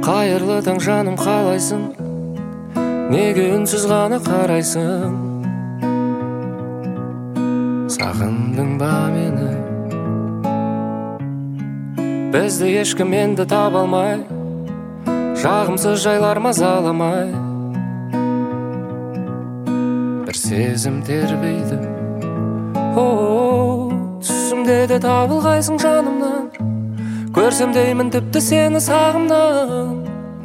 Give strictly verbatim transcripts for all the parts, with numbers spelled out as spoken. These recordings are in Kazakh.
Қайырлы таң жаным, қалайсың? Неге үнсіз ғана қарайсың? Сағындың ба мені? Бізді ешкім енді таба алмай, жағымсыз жайлар мазаламай. Бір сезім тербейді, о, түсімде де табылғайсың жанымнан. Көрсем деймін тіпті сені сағымнан.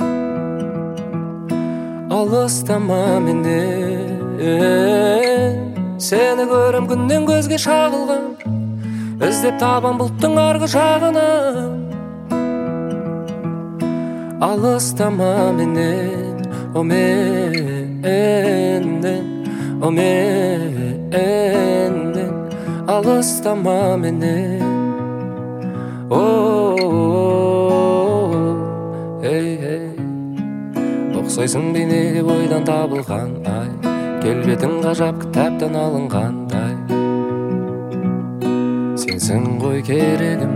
Алыстама менен, сені көрем күннен көзге шағылған. Іздеп табам бұлттың арғы жағынан. Алыстама менен, о менден, о менден. Алыстама менен, о, ей, ей. Ұқсайсың бейнеге ойдан табылған ай, келбетің ғажап кітаптан алынғандай. Сенсің ғой керегім,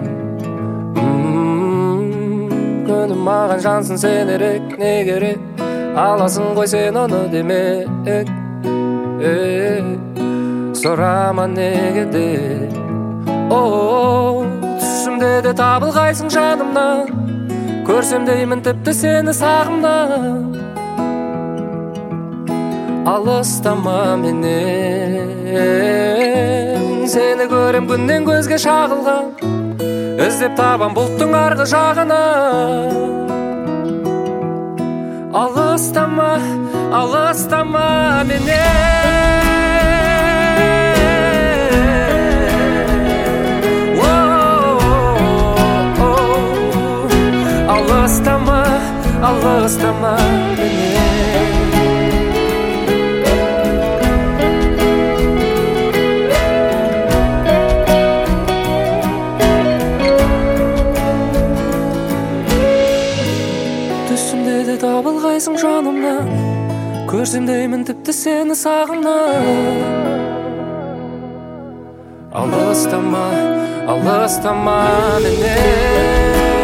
күнім маған жансың сен ерек, не керек? Аласың ғой сен оны демек, сұрама неге де. О, түсімде де табылғайсың жанымнан. Көрсем деймін тіпті сені сағымнан. Алыстама менен, сені көрем күннен көзге шағылған. Іздеп табам бұлттың арғы жағынан. Алыстама, алыстама менен. Алыстама, алыстама менен. Түсімде де табылғайсың жанымнан. Көрсем деймін тіпті сені сағымнан. Алыстама, алыстама менен.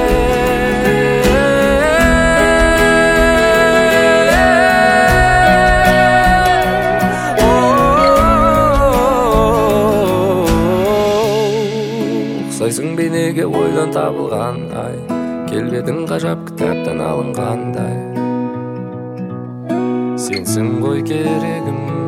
Ұқсайсың бейнеге ойдан табылған ай, келбетің ғажап кітаптан алынғандай. Сенсің ғой керегім,